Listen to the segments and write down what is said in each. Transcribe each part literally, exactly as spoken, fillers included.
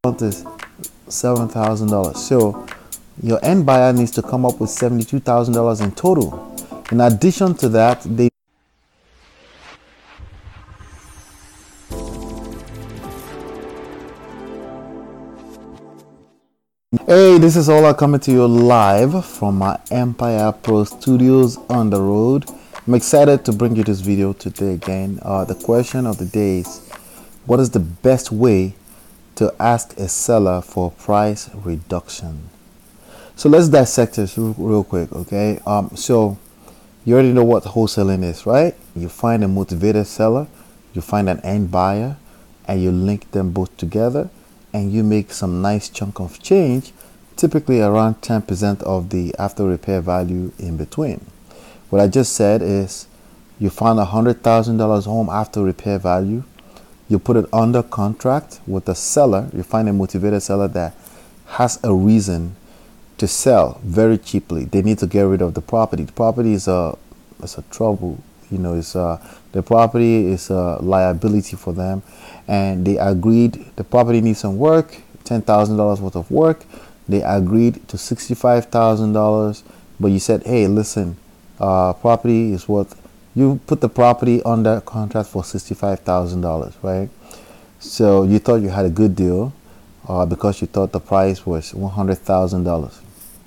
is seven thousand dollars. So your end buyer needs to come up with seventy-two thousand dollars in total. In addition to that, they Hey, this is Ola coming to you live from my Empire Pro Studios on the road. I'm excited to bring you this video today again. Uh, the question of the day is, what is the best way to ask a seller for price reduction? So let's dissect this real, real quick, okay? Um, so you already know what wholesaling is, right? You find a motivated seller, you find an end buyer, and you link them both together, and you make some nice chunk of change, typically around ten percent of the after repair value in between. What I just said is you find a one hundred thousand dollars home after repair value, you put it under contract with a seller, you find a motivated seller that has a reason to sell very cheaply. They need to get rid of the property. The property is a, it's a trouble, you know, it's a, the property is a liability for them, and they agreed the property needs some work, ten thousand dollars worth of work. They agreed to sixty-five thousand dollars, but you said, hey, listen, uh, property is worth, you put the property under contract for sixty-five thousand dollars, right? So you thought you had a good deal uh, because you thought the price was one hundred thousand dollars.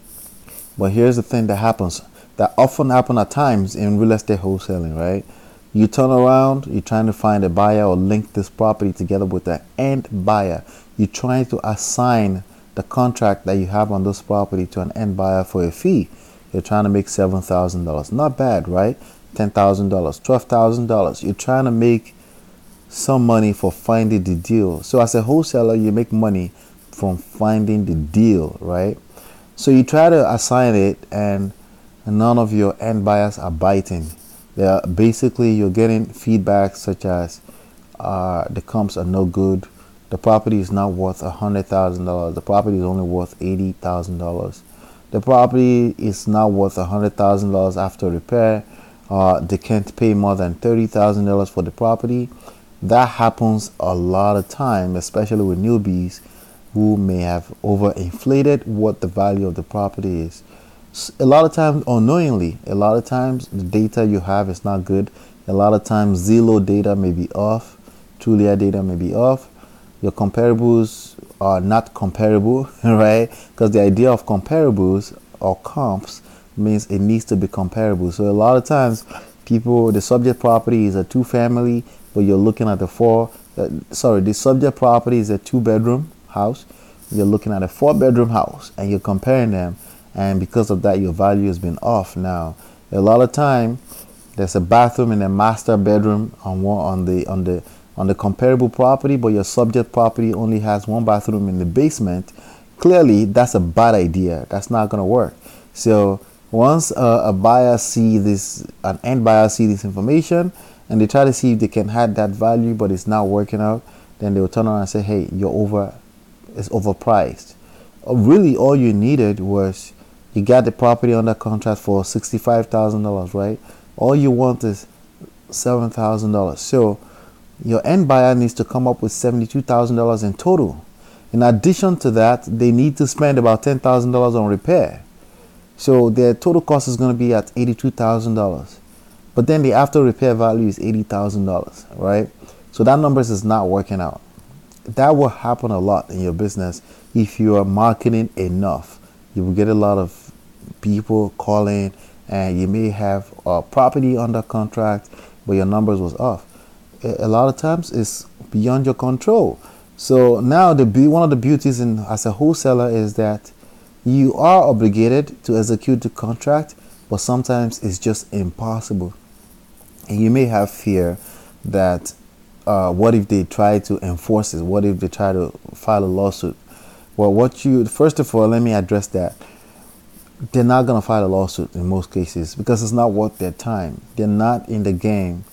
But here's the thing that happens, that often happen at times in real estate wholesaling, right? You turn around, you're trying to find a buyer or link this property together with the end buyer. You're trying to assign the contract that you have on this property to an end buyer for a fee. You're trying to make seven thousand dollars. Not bad, right? ten thousand dollars, twelve thousand dollars. You're trying to make some money for finding the deal. So as a wholesaler, you make money from finding the deal, right? So you try to assign it, and none of your end buyers are biting. They're basically, you're getting feedback such as uh, the comps are no good. The property is not worth one hundred thousand dollars. The property is only worth eighty thousand dollars. The property is not worth one hundred thousand dollars after repair. Uh, they can't pay more than thirty thousand dollars for the property. That happens a lot of time, especially with newbies who may have overinflated what the value of the property is. A lot of times unknowingly, a lot of times the data you have is not good. A lot of times Zillow data may be off, Trulia data may be off. Your comparables are not comparable, right? Because the idea of comparables or comps means it needs to be comparable. So a lot of times people, the subject property is a two family, but you're looking at the four, uh, sorry, the subject property is a two bedroom house. You're looking at a four bedroom house and you're comparing them. And because of that, your value has been off. Now, a lot of time there's a bathroom in a master bedroom on one, on the, on the, on the comparable property, but your subject property only has one bathroom in the basement. Clearly that's a bad idea. That's not going to work. So once uh, a buyer see this, an end buyer see this information, and they try to see if they can add that value, but it's not working out, then they will turn around and say, hey, you're over, it's overpriced. Uh, really all you needed was, you got the property under contract for sixty-five thousand dollars, right? All you want is seven thousand dollars. So your end buyer needs to come up with seventy-two thousand dollars in total. In addition to that, they need to spend about ten thousand dollars on repair. So their total cost is going to be at eighty-two thousand dollars. But then the after repair value is eighty thousand dollars, right? So that numbers is not working out. That will happen a lot in your business if you are marketing enough. You will get a lot of people calling, and you may have a property under contract, but your numbers was off. A lot of times it's beyond your control. So now the be one of the beauties in as a wholesaler is that you are obligated to execute the contract, but sometimes it's just impossible. And you may have fear that uh, what if they try to enforce it? What if they try to file a lawsuit? Well, what you first of all, let me address that. They're not going to file a lawsuit in most cases because it's not worth their time. They're not in the game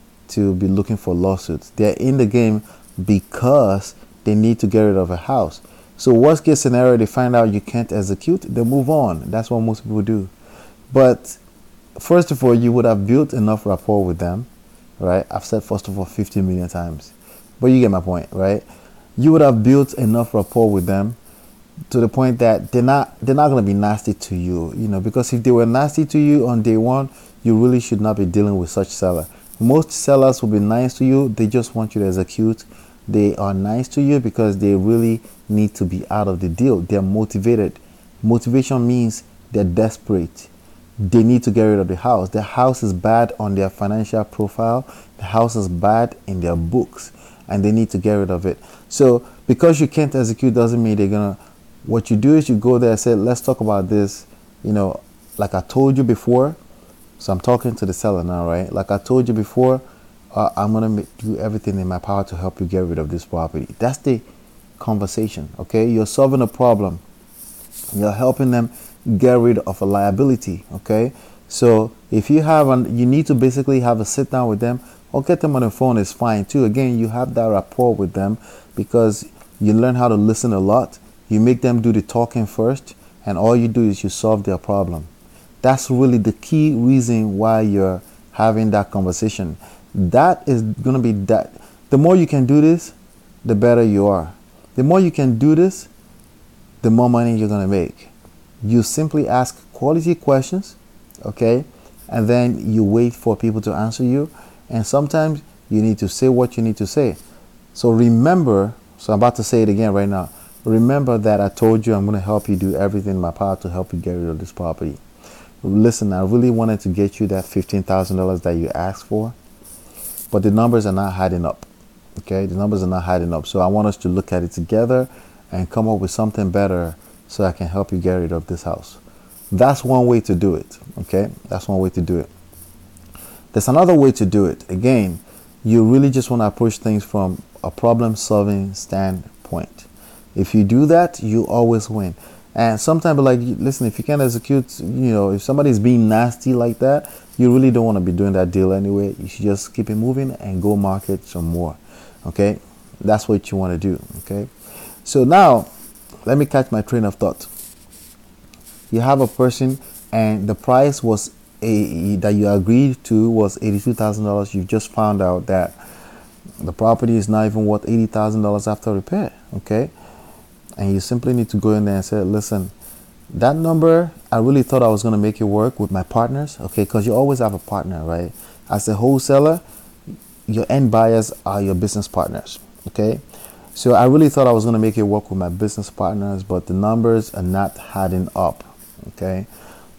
to be looking for lawsuits. They're in the game because they need to get rid of a house. So worst case scenario, they find out you can't execute, they move on. That's what most people do. But first of all, you would have built enough rapport with them, right? I've said first of all fifty million times, but you get my point, right? you would have built enough rapport with them to the point that they're not they're not going to be nasty to you, you know, because if they were nasty to you on day one, you really should not be dealing with such seller. Most sellers will be nice to you, they just want you to execute. They are nice to you because they really need to be out of the deal. They're motivated. Motivation means they're desperate. They need to get rid of the house. The house is bad on their financial profile, the house is bad in their books, and they need to get rid of it. So because you can't execute doesn't mean they're gonna. What you do is you go there and say, let's talk about this, you know, like I told you before. So I'm talking to the seller now, right? Like I told you before, uh, I'm gonna make, do everything in my power to help you get rid of this property. That's the conversation. Okay, you're solving a problem, you're helping them get rid of a liability. Okay, so if you have an, you need to basically have a sit down with them or get them on the phone is fine too. Again, you have that rapport with them because you learn how to listen a lot. You make them do the talking first, and all you do is you solve their problem. That's really the key reason why you're having that conversation. That is going to be that. The more you can do this, the better you are. The more you can do this, the more money you're going to make. You simply ask quality questions, okay? And then you wait for people to answer you. And sometimes you need to say what you need to say. So remember, so I'm about to say it again right now. Remember that I told you I'm going to help you do everything in my power to help you get rid of this property. Listen, I really wanted to get you that fifteen thousand dollars that you asked for, but the numbers are not adding up. Okay, the numbers are not adding up. So I want us to look at it together and come up with something better so I can help you get rid of this house. That's one way to do it. Okay, that's one way to do it. There's another way to do it. Again, you really just want to approach things from a problem-solving standpoint. If you do that, you always win. And sometimes, like, listen, if you can't execute, you know, if somebody's being nasty like that, you really don't want to be doing that deal anyway. You should just keep it moving and go market some more. Okay, that's what you want to do. Okay, so now let me catch my train of thought. You have a person, and the price was a that you agreed to was eighty-two thousand dollars. You've just found out that the property is not even worth eighty thousand dollars after repair. Okay. And you simply need to go in there and say, listen, that number, I really thought I was going to make it work with my partners. Okay, because you always have a partner, right? As a wholesaler, your end buyers are your business partners. Okay, so I really thought I was going to make it work with my business partners, but the numbers are not adding up. Okay,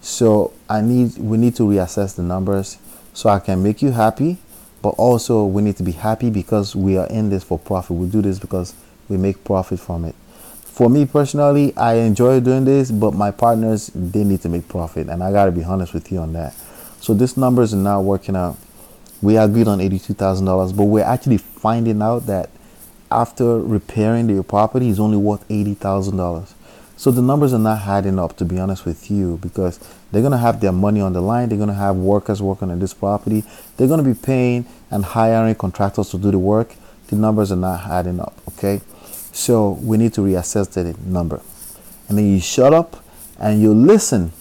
so I need we need to reassess the numbers so I can make you happy, but also we need to be happy because we are in this for profit. We do this because we make profit from it. For me personally, I enjoy doing this, but my partners, they need to make profit, and I got to be honest with you on that. So these numbers are not working out. We agreed on eighty-two thousand dollars, but we're actually finding out that after repairing the property is only worth eighty thousand dollars. So the numbers are not adding up, to be honest with you, because they're going to have their money on the line. They're going to have workers working on this property. They're going to be paying and hiring contractors to do the work. The numbers are not adding up, okay? So we need to reassess the number. And then you shut up and you listen.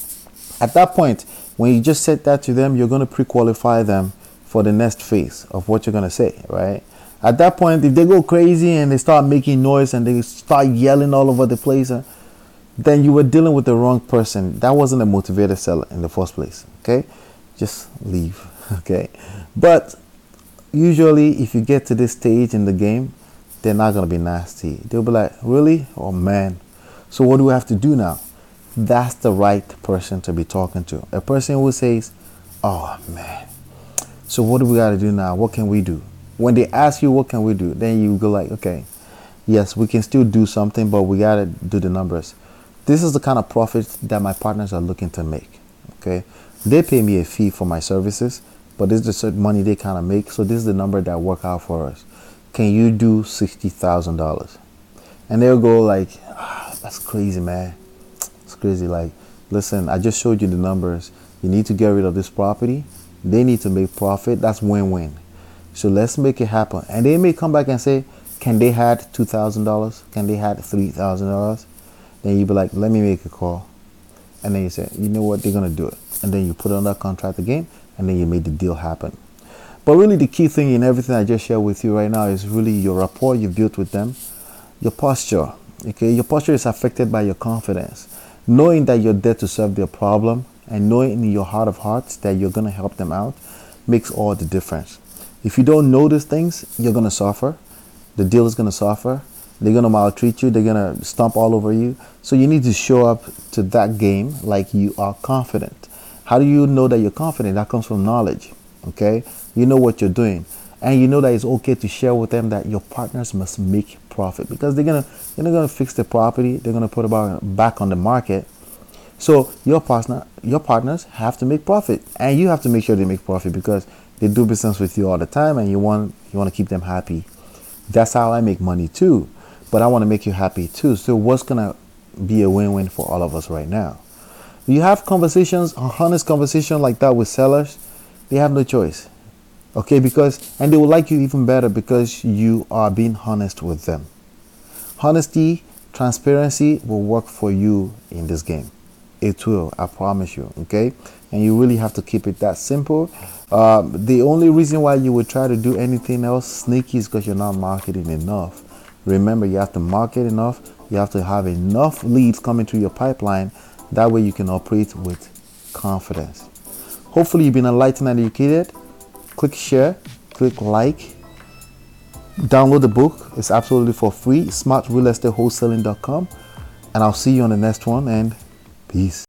At that point, when you just said that to them, you're going to pre-qualify them for the next phase of what you're going to say, right? At that point, if they go crazy and they start making noise and they start yelling all over the place, uh, then you were dealing with the wrong person. That wasn't a motivated seller in the first place, okay? Just leave, okay? But usually, if you get to this stage in the game, they're not going to be nasty. They'll be like, really? Oh, man. So what do we have to do now? That's the right person to be talking to. A person who says, oh, man. So what do we got to do now? What can we do? When they ask you, what can we do? Then you go like, okay, yes, we can still do something, but we got to do the numbers. This is the kind of profit that my partners are looking to make. Okay. They pay me a fee for my services, but this is the money they kind of make. So this is the number that work out for us. Can you do sixty thousand dollars? And they'll go like, ah, that's crazy, man. It's crazy. Like, listen, I just showed you the numbers. You need to get rid of this property. They need to make profit. That's win-win. So let's make it happen. And they may come back and say, can they add two thousand dollars? Can they add three thousand dollars? Then you be like, let me make a call. And then you say, you know what, they're going to do it. And then you put it on that contract again, and then you made the deal happen. But really the key thing in everything I just shared with you right now is really your rapport you built with them. Your posture. Okay, your posture is affected by your confidence. Knowing that you're there to solve their problem and knowing in your heart of hearts that you're going to help them out makes all the difference. If you don't know these things, you're going to suffer. The deal is going to suffer. They're going to maltreat you. They're going to stomp all over you. So you need to show up to that game like you are confident. How do you know that you're confident? That comes from knowledge. Okay, you know what you're doing, and you know that it's okay to share with them that your partners must make profit, because they're gonna they're gonna fix the property. They're gonna put it back on the market. So your partner, your partners have to make profit, and you have to make sure they make profit because they do business with you all the time, and you want you want to keep them happy. That's how I make money too, but I want to make you happy too. So what's gonna be a win-win for all of us right now? You have conversations, honest conversation like that with sellers. They have no choice, okay? Because and they will like you even better because you are being honest with them. Honesty, transparency will work for you in this game. It will, I promise you, okay? And you really have to keep it that simple. Um, the only reason why you would try to do anything else sneaky is because you're not marketing enough. Remember, you have to market enough. You have to have enough leads coming through your pipeline. That way you can operate with confidence. Hopefully you've been enlightened and educated. Click share, click like, download the book. It's absolutely for free. smart real estate wholesaling dot com. And I'll see you on the next one, and peace.